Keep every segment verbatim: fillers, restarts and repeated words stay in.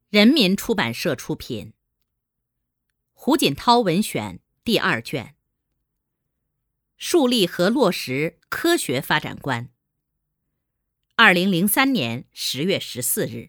人民出版社出品，胡锦涛文选第二卷，树立和落实科学发展观。二零零三年十月十四日，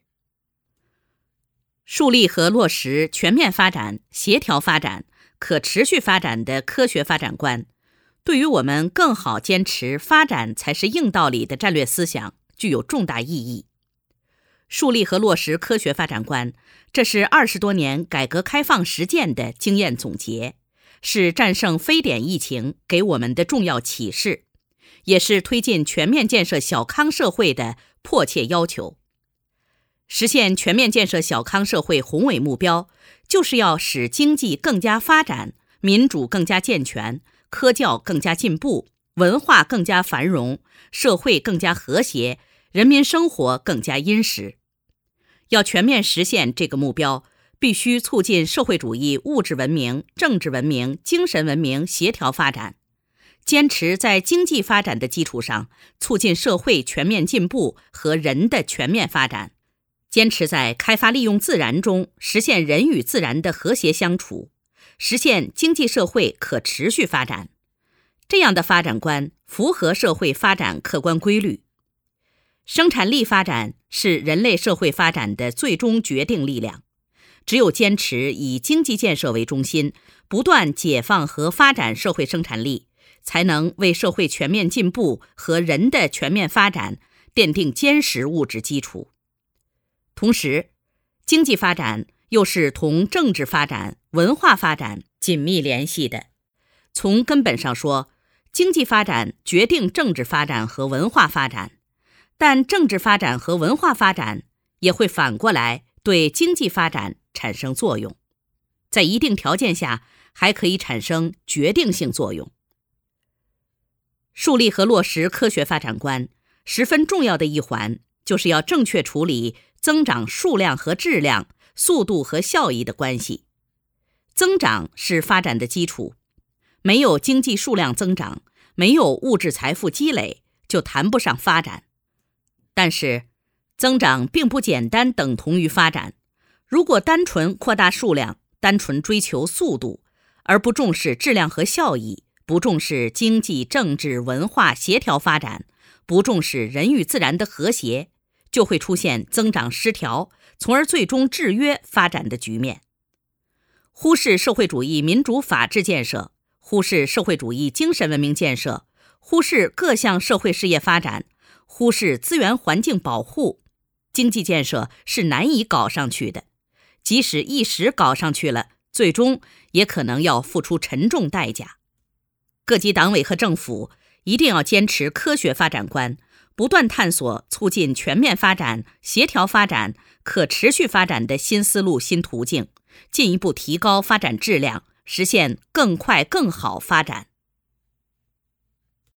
树立和落实全面发展、协调发展、可持续发展的科学发展观，对于我们更好坚持发展才是硬道理的战略思想具有重大意义。树立和落实科学发展观，这是二十多年改革开放实践的经验总结，是战胜非典疫情给我们的重要启示，也是推进全面建设小康社会的迫切要求。实现全面建设小康社会宏伟目标，就是要使经济更加发展，民主更加健全，科教更加进步，文化更加繁荣，社会更加和谐，人民生活更加殷实。要全面实现这个目标，必须促进社会主义物质文明、政治文明、精神文明协调发展，坚持在经济发展的基础上促进社会全面进步和人的全面发展，坚持在开发利用自然中实现人与自然的和谐相处，实现经济社会可持续发展。这样的发展观符合社会发展客观规律。生产力发展是人类社会发展的最终决定力量，只有坚持以经济建设为中心，不断解放和发展社会生产力，才能为社会全面进步和人的全面发展奠定坚实物质基础。同时，经济发展又是同政治发展、文化发展紧密联系的。从根本上说，经济发展决定政治发展和文化发展，但政治发展和文化发展也会反过来对经济发展产生作用，在一定条件下还可以产生决定性作用。树立和落实科学发展观，十分重要的一环就是要正确处理增长数量和质量、速度和效益的关系。增长是发展的基础，没有经济数量增长，没有物质财富积累，就谈不上发展。但是，增长并不简单等同于发展。如果单纯扩大数量，单纯追求速度，而不重视质量和效益，不重视经济、政治、文化协调发展，不重视人与自然的和谐，就会出现增长失调，从而最终制约发展的局面。忽视社会主义民主法治建设，忽视社会主义精神文明建设，忽视各项社会事业发展，忽视资源环境保护，经济建设是难以搞上去的。即使一时搞上去了，最终也可能要付出沉重代价。各级党委和政府一定要坚持科学发展观，不断探索促进全面发展、协调发展、可持续发展的新思路、新途径，进一步提高发展质量，实现更快更好发展。